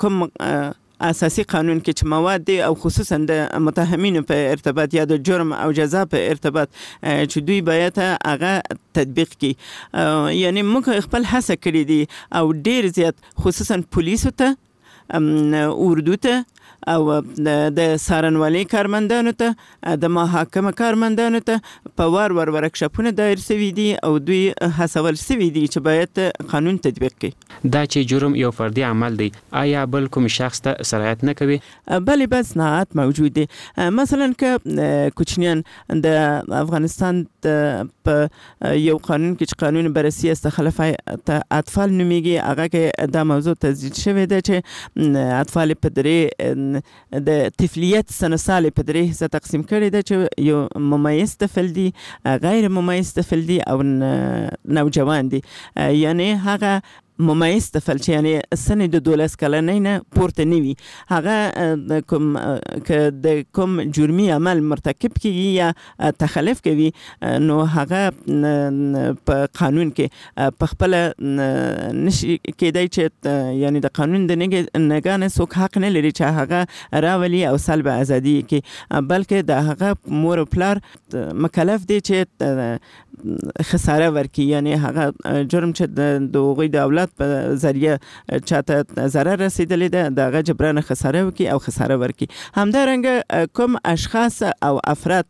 کوم اساسي قانون کې چې مواد دي او خصوصا د متهمینو په ارتباط یا د جرم او جزا په ارتباط چې دوی باید هغه تطبیق کړي. یعنی موږ خپل هڅه کړې دي او ډیر زیات خصوصا پولیسو ته اردو ته او د سارنوالي کارمندانو ته د محاکمه کارمندانو ته په وار ورکشاپونه دایر سوي دي او دوی هڅول سوي دي چې باید قانون تطبیق کړي. دا چې جرم یو فردي عمل دی، آیا بل کوم شخص ته سرایت نه کوي؟ بله بعض نهایت موجود دي. مثلا که کوچنیان د افغانستان په یو قانون کې چې قانون بررسی است خلف اطفال نومیږي، هغه کې دا موضوع تزیید شوی دی چې اطفال په درې د طفلیت سن سال په درې حصه تقسیم کړي ده چې یو ممیز طفل دي، غیر ممیز طفل دي او نوجوان دي. یعنی هغه ممیز طفل چې یعنی سن د 12 کلنۍ نه پورته نه وي، هغه د کوم جرمي عمل مرتکب کیږي یا تخلف کوي نو هغه په قانون کې په خپل نشي کېدای چې یعنی د قانون د نګانه څوک حق نه لري چې هغه راولي او سلب ازادي کې، بلکې د هغه مور او پلار مکلف دي چې خساره ورکړي. یعنی هغه جرم چې د هغوی د اولاد په ذریعه چاته ضرر رسیدلی ده دغه جبران خساره وکړي او خساره ورکړي. همدارنګه کوم اشخاص او افراد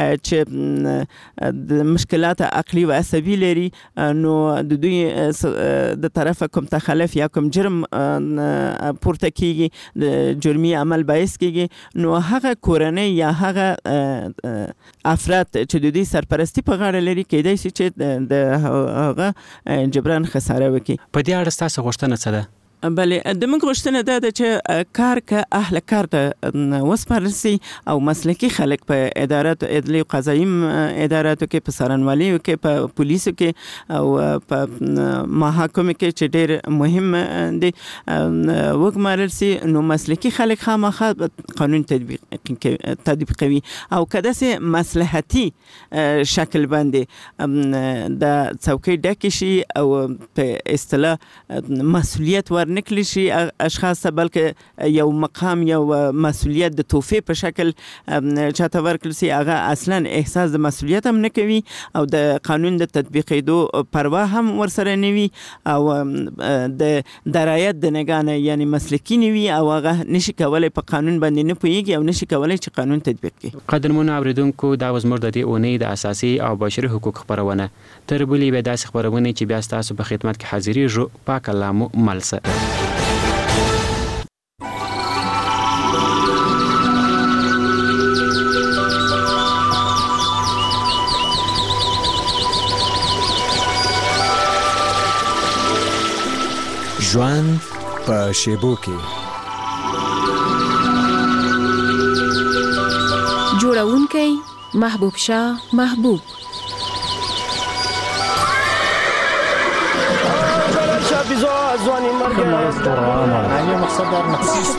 چې د مشکلات عقلي و عصبي لري نو د دوی د طرفه کوم تخلف یا کوم جرم پورته کیږي، د جرمي عمل باعث کیږي، نو هغه کورنۍ یا هغه افراد چې د دوی سرپرستی په غاړه لري کېدای شي چې د هغه جبران خساره وکړي. په دې اړه ستاسو غوښتنه څه ده؟ بله د موږ غوښتنه دا ده چې کار که اهل کار ته وسپارل سي او مسلکي خلک په اداراتو عدلي او قضایي اداراتو کې، په څارنوالۍ کې، په پولیسو کې او په محاکمو کې چې ډېر مهم دي وګمارل سي، نو مسلکي خلک خامخا قانون تطبیق کوي او که داسې مصلحتي شکل باندې د څوکۍ ډکې شي او په اصطلاح مسؤلیت نکلی شي اشخاص ته، بلکې یو مقام یو مسؤلیت د توفیه په شکل چاته ورکړل سي، هغه اصلا احساس د مسؤلیت هم نه کوي او د قانون د تطبیقېدو پروا هم ورسره نه وي او د درایت د نګانه یعنی مسلکي نه وي او هغه نشي کولی په قانون باندې نه پوهیږي او نشي کولی چې قانون تطبیق کړي. قدرمنو اوریدونکو، دا زموږ د دې اونۍ د اساسي او بشري حقوق خبرونه. تر بلې به داسې خبرونه چې بیا ستاسو په خدمت کې حاضرېږو. پاک الله مو مل شه. ژوند په شیبو کې جوړونکی محبوب شاه محبوب. ځواني مرګ یو مقصد در مقصد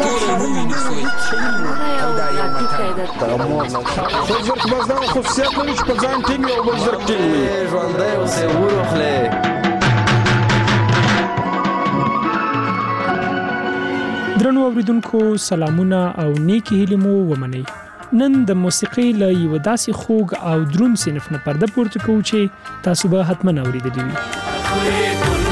خود بازدان خصوصیت نمیش په ځان ټینګ او بل زر ټینګ ژوندی اوسې وروخلې. درنو اوریدونکو، سلامونه او نیکی هیلې مو ومنئ. نن د موسیقۍ له یو داسې خوږ او دروند صنف نه پرده پورته کوو چې تاسو به حتما اوریدلی وي.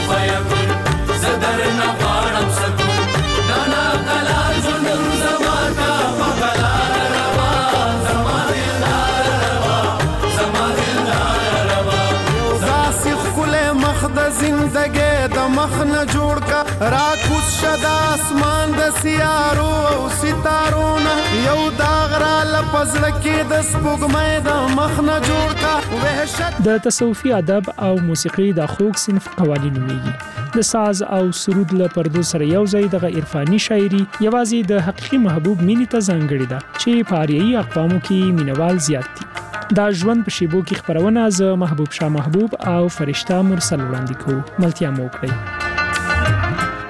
زندگی د مخ نه جوړ کا راکوس شد اسمان د سیارو او ستارو نه یو داغ را لپزړه کې د سپوږمۍ د مخ نه جوړ کا وحشت. د تصوفي ادب او موسیقي د خوږ صنف قوالی نومیږي. د ساز او سرود له پردو سره یو ځای دغه عرفاني شاعري یوازې د حقیقي محبوب مینې ته ځانګړې ده چې په آریایي اقوامو کې مینوال زیات دي. دا ژوند په شیبو کې خبرونه زه محبوب شاه محبوب او فرشته مرسل وړاندې کوو. ملتیا مو وکړئ.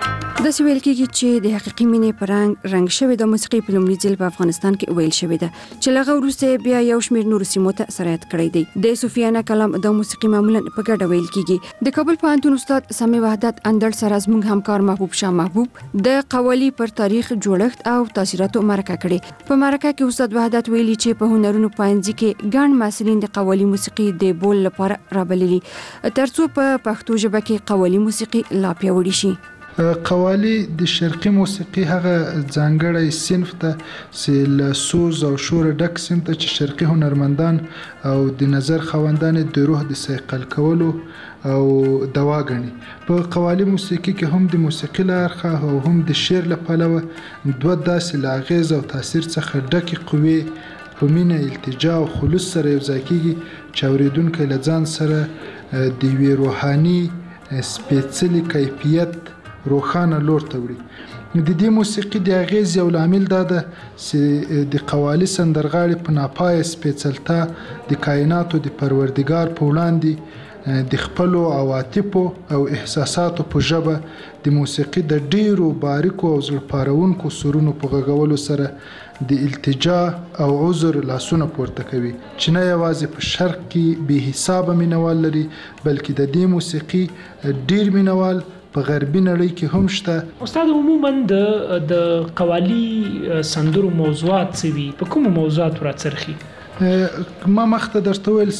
د ویل کېږي چې د حقيقي مینې پرنګ رنګ شوی د موسیقي په لومړي ځل په افغانستان کې ویل شوی ده چې لغه وروسته بیا یو شمېر نور سیمو ته سرایت کړی دی د سفیانه کلام د موسیقي معمولا په ګډه ویل کېږي د کابل پوهنتون استاد سامي وحدت اندړ سره زموږ همکار محبوب شاه محبوب د قوالی پر تاریخ جوړښت او تاثیراتو مرکه کړي په مرکه کې استاد وحدت ویلي چې په هنرونو پاینځي کې ګڼ محصلین د قوالی موسیقي د بول لپاره رابللي ترڅو په پښتو ژبه کې قوالی موسیقي لا پیاوړې شي قوالی د شرقي موسیقي هغه ځانګړی صنف ته چې له سوز او شور ډک صنف ته چې شرقي هنرمندان او د نظر خواندان د روح د صیقل کولو او دوا غني په قوالی موسیقي کې هم د موسیقي لارخه او هم د شعر له پلوه دوه داسې لاغیز او تاثیر څخه ډکې قوې په مینه التجا او خلوص سره یو ځای کېږي چې اورېدونکی له ځان سره د یوې روحاني سپېڅلي کیفیت روخانه لور ته وړي د دې موسیقي د اغیز یو لامل دا ده چې د قوالی سندرغاړي په ناپایه سپېڅلتا د کائناتو د پروردګار په وړاندې د خپلو عواطفو او احساساتو په ژبه د موسیقي د ډیرو باریکو او زړه پارونکو سرونو په غږولو سره د التجا او عذر لاسونه پورته کوي چې نه یوازې په شرق کې بې حسابه مینوال لري بلکې د دې موسیقي ډیر مینوال په غربي نړۍ کې هم شته. استاد عموما د قوالی سندرو موضوعات څه وي په کوم موضوعات راڅرخي؟ ما مخته درته ویل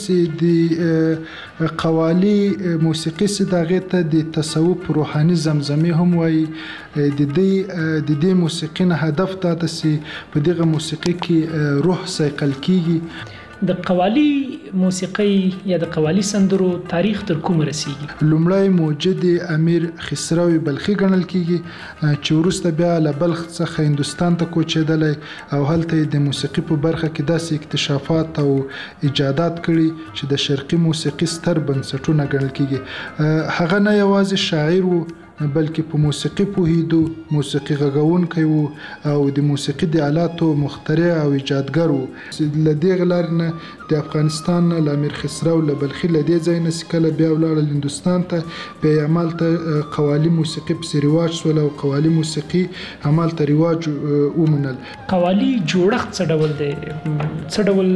چې د قوالی موسیقي صداغه ته د تصوف روحاني زمزمه هم وایي د دې موسیقي نه هدف دا ده چې په دغه موسیقي کې روح صیقل کیږي. د قوالی موسیقي یا د قوالی سندرو تاریخ تر کومه رسیږي؟ لومړی موجد امیر خسرو بلخي ګڼل کیږي چې وروسته بیا له بلخ څخه هندوستان ته کوچېدلی او هلته د موسیقي په برخه کې داسې اکتشافات او ایجادات کړي چې د شرقي موسیقي ستر بنسټونه ګڼل کیږي. هغه نه یوازې شاعر و بلکې په موسیقي پوهیدو موسیقي غږونکی وو او د موسیقي د آلاتو مخترع او ایجادګر وو. له دې لارې نه د افغانستان نه له امیر خسرو له بلخي له دې ځای نه چې کله بیا ولاړل هندوستان ته بیا یې همالته قوالي موسیقي پسې رواج شول او قوالي موسیقي همالته رواج ومنل. قوالي جوړښت څه ډول دی؟ څه ډول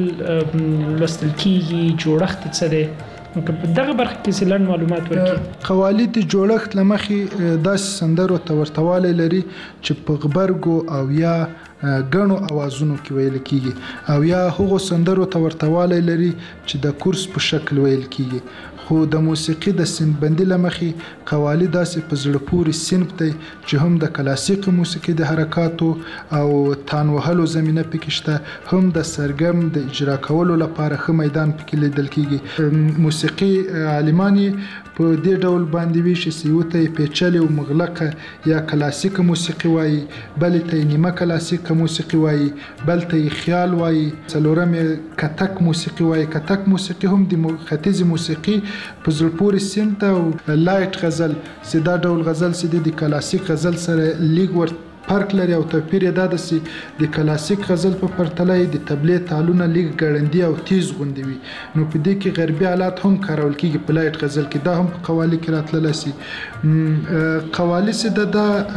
لوستل کیږي؟ جوړښت څه دی؟ دغه برخه کې سلن معلومات ورکړي. قوالی د جوړښت لمخې داسې سندرو ته ورتوالی لري چې په غبرګو او یا ګڼو اوازونو کې ویل کیږي او یا هغو سندرو ته ورتوالی لري چې د کورس په شکل ویل کیږي. خو د موسیقي د سنبندي لمخې قوالی داسې په زړه پورې صنف دی چې هم د کلاسیک موسیقي د حرکاتو او تان وهلو زمینه پکې شته هم د سرګرم د اجرا کولو لپاره ښه میدان پکې لیدل کیږي. موسیقي عالمان په دې ډول باندې وی چې یو ته پیچلې او مغلقه یا کلاسیک موسیقي وایي بل ته نیمه کلاسیک موسیقي وایي بل ته خیال وایي څلورم کتک موسیقي وایي. کتک موسیقي هم د ختیځ موسیقي په زړه پورې صنف ته او لایټ غزل چې دا ډول غزل چې د کلاسیک غزل سره لیګ ورته فرق لري او توپیر یې دا ده چې د کلاسیک غزل په پرتله د تبلې تالونه لیک ګړندي او تیز غوندې وي. نو په دې کې غربي آلات هم کارول کیږي په لایټ غزل کې دا هم په قوالی کې راتللی سي. قوالی چې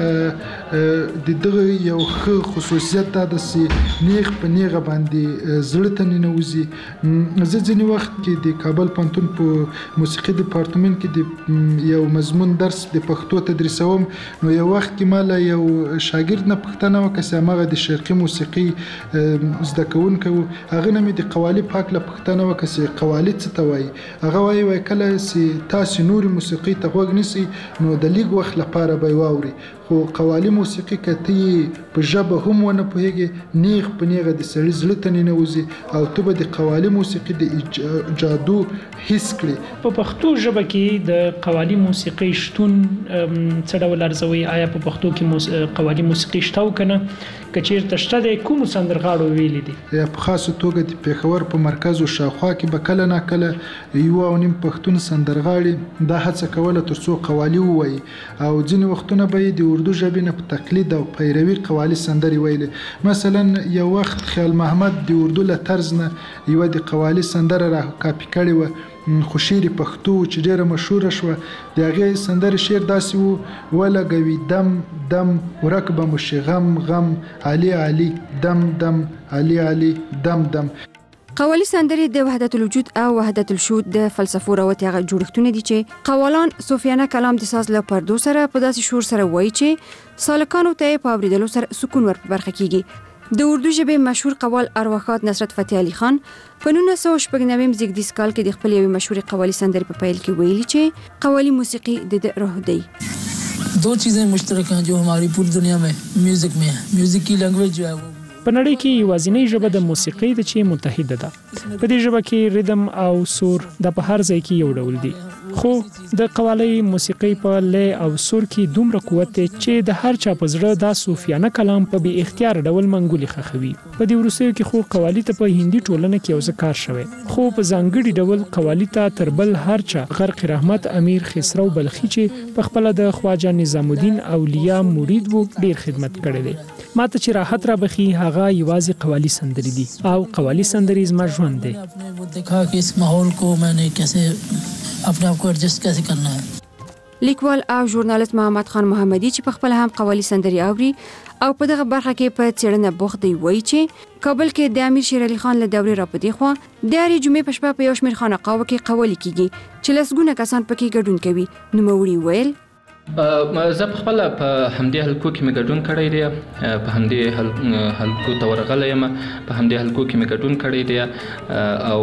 د دغه یو ښه خصوصیت دا ده چې نیغ په نیغه باندې زړه ته ننوځي. زه ځینې وخت کې د کابل پوهنتون په موسیقي ډپارټمنټ کې د یو مضمون درس د پښتو تدریسوم نو یو وخت کې ما له یو شاګرد نه پوښتنه وکړه چې هماغه د شرقي موسیقي زده کوونکی و هغه نه مې د قوالي په هکله پوښتنه وکړه چې قوالي څه ته وایي. هغه وایي کله چې تاسې نورې موسیقي ته غوږ نیسئ نو د لیږ وخت لپاره به یې واورئ خو قوالي موسیقي که ته یې په ژبه هم ونه پوهېږې نیغ په نیغه د سړي زړه ته ننوځي او ته به د قوالي موسیقي د جادو حس کړې. په پښتو ژبه کې د قوالي موسیقي شتون څه ډول ارزوي؟ آیا په پښتو کې قوالي موسیقي شته او کنه که چیرته شته د کومو سندرغاړو ویلي دي؟ یا په خاصه توګه د پېښور په مرکز او شاوخوا کې به کله نه کله یو او نیم پښتون سندرغاړي دا هڅه کوله تر څو قوالي ووایي او ځینې وختونه به یې د اردو ژبې نه په تقلید او پیروي قوالي سندرې ویلې. مثلا یو وخت خیال محمد د اردو له طرز نه یوه د قوالي سندره را کاپي کړې وه، خو شعر پښتو چې ډېره مشهوره شوه. د هغې سندرې شعر داسې و: ولګوي دم دم ورک به مو شي غم غم، علي علي دم دم، علي علي دم دم. قوالی سندرې د وحدت الوجود او وحدت الشهود د فلسفو راوتي هغه جوړښتونه دي چې قوالان صوفیانه کلام د ساز له پردو سره په داسې شور سره وایي چې سالکانو ته په اوریدلو سره سکون ور په برخه کیږي. د اردو ژبې مشهور قوال ارواښاد نصرت فتح علي خان په 1996 زیږدیز کال کې د خپل یوې مشهور قوالی سندرې په پیل کې ویلي چې قوالی موسیقي د روح دی. دو چیزیں مشترک ہیں جو ہماری پوری دنیا میں میوزک میں ہیں. میوزک کی لینگویج جو ہے وہ په نړۍ کې یوازینۍ ژبه د موسیقۍ ده چې متحده ده. په دې ژبه کې ریدم او سور د په هر ځای کې یو ډول دي، خو د قوالی موسیقۍ په لې او سور کې دومره قوت دی چې د هر چا په زړه دا صوفیانه کلام په بې اختیار ډول منګولي خخوي. په دې وروستیو کې خو قوالی ته په هندي ټولنه کې یو کار شوی، خو په ځانګړي ډول قوالی ته تر بل هر چا غرق رحمت امیر خسرو بلخي چې په خپل د خواجه نظام الدین اولیاء مرید وو ډیر خدمت کړی دی. ماته چې راحت را بخي هغه یوازې قوالی سندرې دي او قوالی سندرې زما ژوند دی. دیکھا کہ اس ماحول کو میں نے کیسے اپنے آپ کو ایڈجسٹ کیسے کرنا ہے. لیکوال او ژورنالیست محمد خان محمدي چې په خپل هم قوالی سندرې اوري او په دغه برخه کې په څېړنه بوخت دی، وایي چې کابل کې د امیر شیر علي خان له دورې راپدې خوا د هرې جمعې په شپه په یو شمېر خانقاوو کې قوالی کیږي چې لسګونه کسان پکې ګډون کوي. نوموړي ویل زه په خپل په همدې حلقو کې مې ګډون کړی دی، په همدې حلقو ته ورغلی یم، په همدې حلقو کې مې ګډون کړی دی او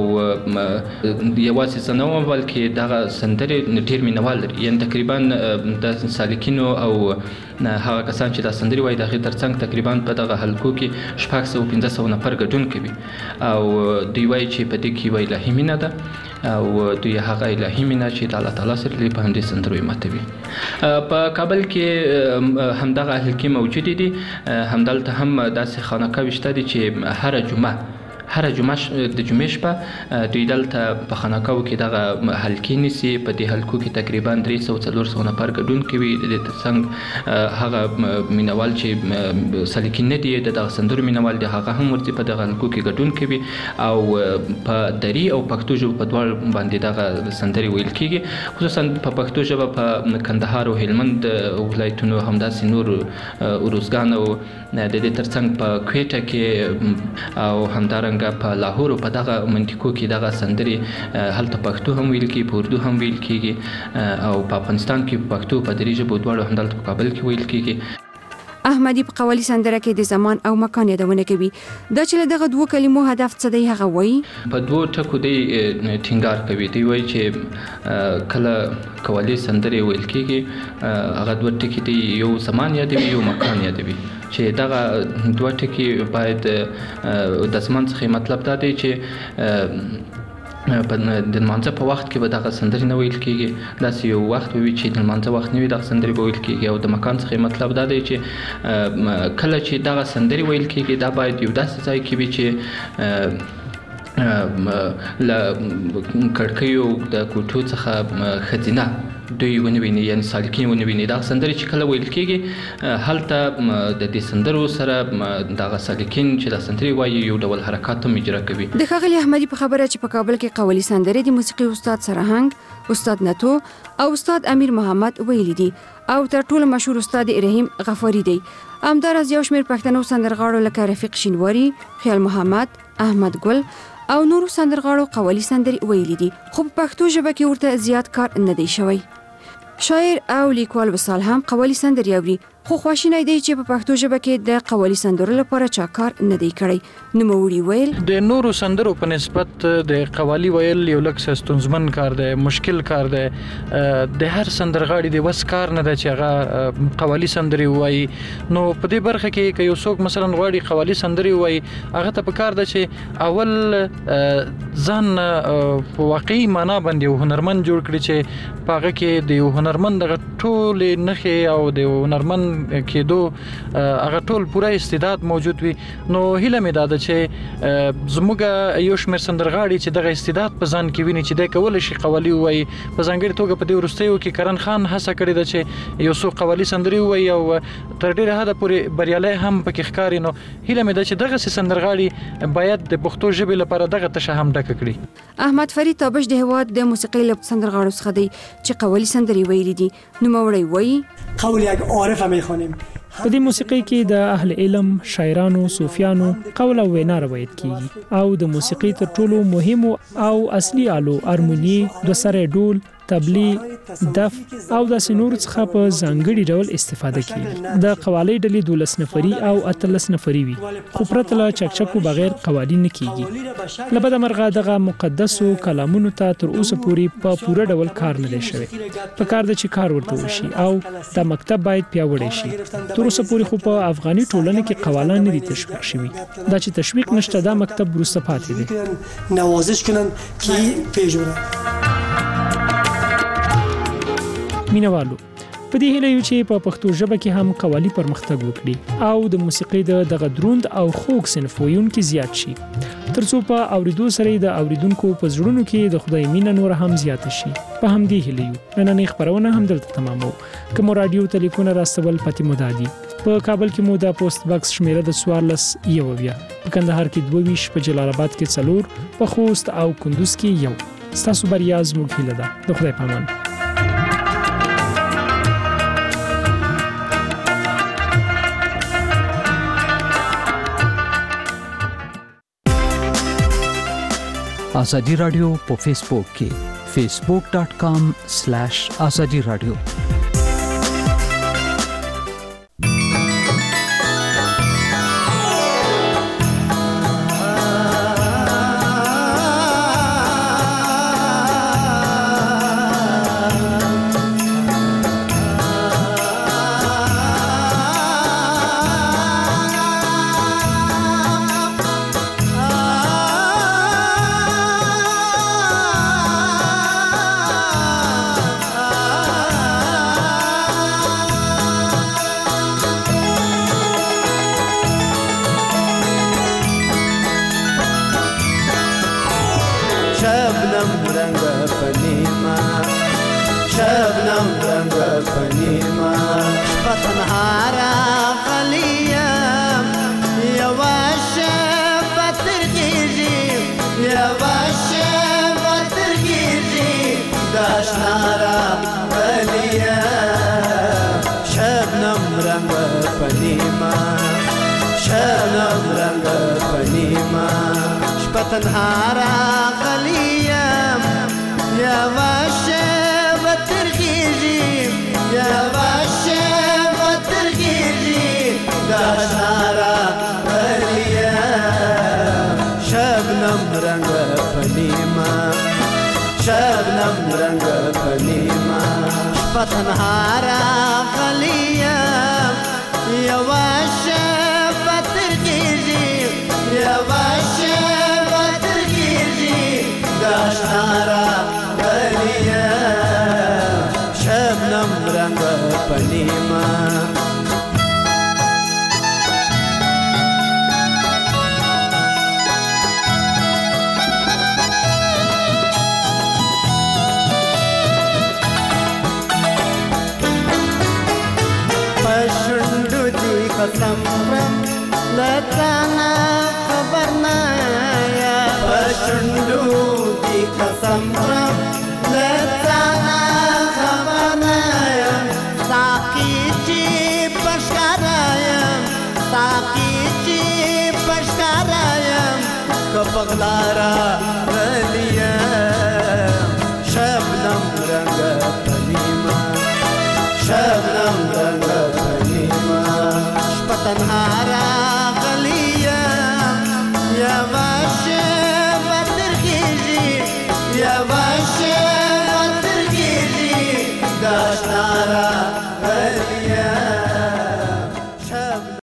یوازې زه نه وم بلکې دغه سندرې ډېر مینوال لري. یعنې تقریبا د سالکینو او هغه کسان چې دا سندرې وایي د هغې ترڅنګ تقریبا په دغه حلقو کې 600-500 نفر ګډون کوي او دوی وایي چې په دې کې یوه الهي مینه ده او دوی هغه الهي مینه چې د الله تعالی سره په همدې سندرو یې ماتوي. په کابل کې همدغه حلقې موجودې دي، همدلته هم داسې خانقاوې شته دي چې هره جمعه د جمعې شپه دوی دلته په خانقاوو کې دغه حلقې نیسي. په دې حلقو کې تقریبا 300-400 نفر ګډون کوي. د ترڅنګ هغه مینوال چې سالکین نه دي د دغه سندرو مینوال دي هغه هم ورته په دغه حلقو کې ګډون کوي او په دری او پښتو ژبه په دواړو باندې دغه سندرې ویل کیږي. خصوصا په پښتو ژبه په کندهار او هلمند ولایتونو همداسې نور اروزګان او د دې ترڅنګ په کویټه کې او همدارنګه په لاهور په دغه منطقو کې دغه سندرې هلته پښتو هم ویل کیږي، په اردو هم ویل کیږي او په افغانستان کې په پښتو په دري ژبو دواړو همدلته په کابل کې ویل کیږي. احمدي په قوالی سندره کې د زمان او مکان یادونه کوي. دا چې دغه دوه کلمو هدف څه دی هغه وایي په دوه ټکو دی ټینګار کوي. دی وایي چې کله قوالی سندرې ویل کیږي هغه دوه ټکي دي، یو زمان یادوي یو مکان یادوي، چې دغه دوه ټکي باید د زمان څخه مطلب دا دی چې په د لمانځه په وخت کې به دغه سندرې نه ویل کیږي، داسې یو وخت به وي چې د لمانځه وخت نه وي دغه سندرې به ویل کیږي. او د مکان څخه مطلب دا دی چې کله چې دغه سندرې ویل کیږي دا باید یو داسې ځای کې وي چې له کړکیو د کوټو څخه ښځینه دوی ونه ویني، یعنې سالکین ونه ویني. دغه سندرې چې کله ویل کیږي هلته د دې سندرو سره دغه سالکین چې دا سندرې وایي یو ډول حرکات هم اجرا کوي. د ښاغلي احمدي په خبره چې په کابل کې قوالی سندرې د موسیقي استاد سرهنګ، استاد نتو او استاد امیر محمد ویلي دي او تر ټولو مشهور استاد رحیم غفاری دی. همداراز یو شمېر پښتنو سندرغاړو لکه رفیق شینواري، خیال محمد، احمد ګل او نورو سندرغاړو قوالی سندرې ویلي دي، خو په پښتو ژبه کې ورته زیات کار نه دی شوی. شاعر او لیکوال وصال هم قوالی سندرې اوري، خو خواشینی دی چې په پښتو ژبه کې د قوالی سندرو لپاره چا کار نه دی کړی. نوموړي ویل د نورو سندرو په نسبت د قوالی ویل یو لږ ستونزمن کار دی، مشکل کار دی. د هر سندرغاړي د وس کار نه دی چې هغه قوالی سندرې وایي. نو په دې برخه کې که یو څوک مثلا غواړي قوالی سندرې وایي هغه ته پکار ده چې اول ځان په واقعي معنا باندې یو هنرمند جوړ کړي چې په هغه کې د یو هنرمند دغه ټول نخې او د هنرمن کېدو هغه ټول پوره استعداد موجود وي. نو هیله مې ده چې زموږ یو شمېر سندرغاړي چې دغه استعداد په ځان کې ویني چې د کول شي قوالی وایي. په ځانګړي توګه په دې وروستیو کې کرن خان هڅه کړې ده چې یو څو قوالی سندري وایي او تر ډیره حده پورې بریالي هم پکې ښکاري. نو هیله مې ده چې دغه سندرغاړي باید د پښتو ژبې لپاره دغه تشه هم ډکه کړي. احمد فرید تابش د هواد د موسیقۍ له سندرغاړو څخه دی چې قوالی سندري ویلي دي. نوموړی وایي قول یک عارف میخوانیم. په دې موسیقۍ کې د اهل علم، شاعرانو، صوفیانو قول او وینا روایت کیږي او د موسیقۍ تر ټولو مهمو او اصلي آلو هارموني، دوسری ډول، تبلی، دف او د سنور څخه په ځانګړي ډول استفاده کیږي. د قوالی ډلې 12 نفري او 13 نفري وي خو پرته له چکچکو بغیر قوالی نه کیږي. لبد مرغه دغه مقدسو کلامونو ته تر اوسه پورې په پوره ډول کار نه دی شوی. په کار د چې کار ورته وشي او د مکتب باید پیاوړی شي. تر اوسه پورې خو په افغاني ټولنه کې قوالان نه دي تشویق شوي. دا چې تشویق نشته دا مکتب وروسته پاتې دی. نوازش کنن کی پیژوره. مینوالو په دې هیله یو چې په پښتو ژبه کې هم قوالی پرمختګ وکړي او د موسیقۍ دغه دروند او خوږ صنف ویونکي زیات شي ترڅو په اوریدو سره د اوریدونکو په زړونو کې د خدای مینه نور هم زیات شي. په همدې هیله یو نننۍ خبرونه هم دلته تمامو. کوم رادیو ټلیفون راستول پاتې مودادي په کابل کې مو د پوسټ باکس شمیره د 14 یوویا، په کندهار کې 22، په جلال آباد کې 4، په خوست او کندوز کې 1. ستاسو بریا زموږ هیله ده. د خدای پامان. آزادی رادیو په فیسبوک کې facebook.com/azadi radio. تنهارا غلیم یا واشه وترخیجی یا واشه وترخیجی داشنارا غلیم شبنم رنگ پنیما شبنم رنگ پنیما تنهارا غلیم یا واشه وترخیجی یا واشه داشنارا غلیه شبنم رنگ پنیما پشندو دی قسم لتانا خبر نایا پشندو قسم رب لتانا خبرنایم ساقی چی پشکارایم ساقی چی پشکارایم کپغلارا غلیم شبنم رنگ پنیما شبنم رنگ پنیما شپتنهارا